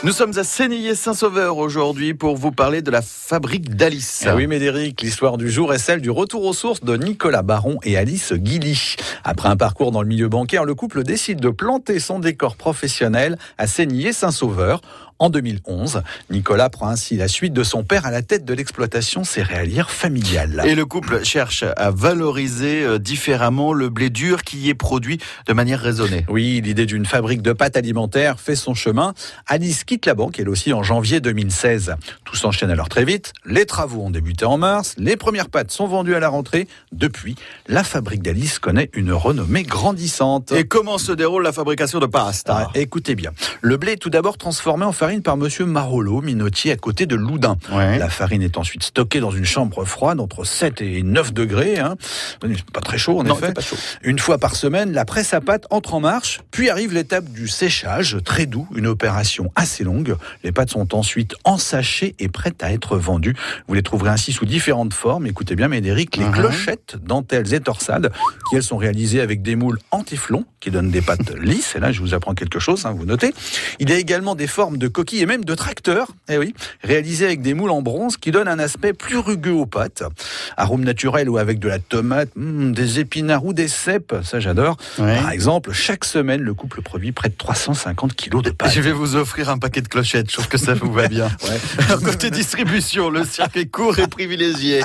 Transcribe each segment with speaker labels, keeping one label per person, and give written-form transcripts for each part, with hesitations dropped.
Speaker 1: Nous sommes à Sénillé-Saint-Sauveur aujourd'hui pour vous parler de la fabrique d'Alice.
Speaker 2: Oui, Médéric, l'histoire du jour est celle du retour aux sources de Nicolas Baron et Alice Guilly. Après un parcours dans le milieu bancaire, le couple décide de planter son décor professionnel à Sénillé-Saint-Sauveur. En 2011, Nicolas prend ainsi la suite de son père à la tête de l'exploitation céréalière familiale.
Speaker 1: Et le couple cherche à valoriser différemment le blé dur qui y est produit de manière raisonnée.
Speaker 2: Oui, l'idée d'une fabrique de pâtes alimentaires fait son chemin. Alice quitte la banque, elle aussi, en janvier 2016. Tout s'enchaîne alors très vite. Les travaux ont débuté en mars. Les premières pâtes sont vendues à la rentrée. Depuis, la fabrique d'Alice connaît une renommée grandissante.
Speaker 1: Et comment se déroule la fabrication de pasta ?
Speaker 2: Écoutez bien. Le blé est tout d'abord transformé en farine par monsieur Marolo, minotier à côté de Loudun.
Speaker 1: Ouais.
Speaker 2: La farine est ensuite stockée dans une chambre froide entre 7 et 9 degrés. Pas très chaud en effet.
Speaker 1: Pas chaud.
Speaker 2: Une fois par semaine, la presse à pâte entre en marche, puis arrive l'étape du séchage, très doux, une opération assez longue. Les pâtes sont ensuite ensachées et prêtes à être vendues. Vous les trouverez ainsi sous différentes formes. Écoutez bien, Médéric, les clochettes, dentelles et torsades, qui elles sont réalisées avec des moules en téflon, qui donnent des pâtes lisses. Et là, je vous apprends quelque chose, vous notez. Il y a également des formes de coquilles et même de tracteurs, réalisées avec des moules en bronze qui donnent un aspect plus rugueux aux pâtes. Arôme naturel ou avec de la tomate, des épinards ou des cèpes, ça j'adore.
Speaker 1: Ouais.
Speaker 2: Par exemple, chaque semaine, le couple produit près de 350 kilos de pâtes.
Speaker 1: Je vais vous offrir un paquet de clochettes, je trouve que ça vous va bien. Alors, côté distribution, le circuit court et privilégié.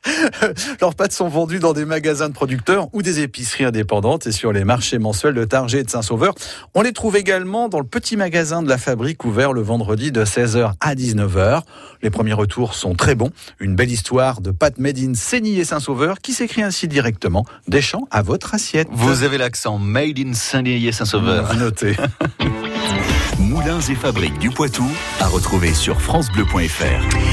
Speaker 2: Leurs pâtes sont vendues dans des magasins de producteurs ou des épiceries indépendantes et sur les marchés mensuels de Targé et de Saint-Sauveur. On les trouve également dans le petit magasin de la fabrique ouvert le vendredi de 16h à 19h. Les premiers retours sont très bons. Une belle histoire de pâtes made in Sénillé-Saint-Sauveur qui s'écrit ainsi directement des champs à votre assiette.
Speaker 1: Vous avez l'accent made in Sénillé-Saint-Sauveur.
Speaker 2: Vous notez.
Speaker 3: Moulins et fabriques du Poitou à retrouver sur francebleu.fr.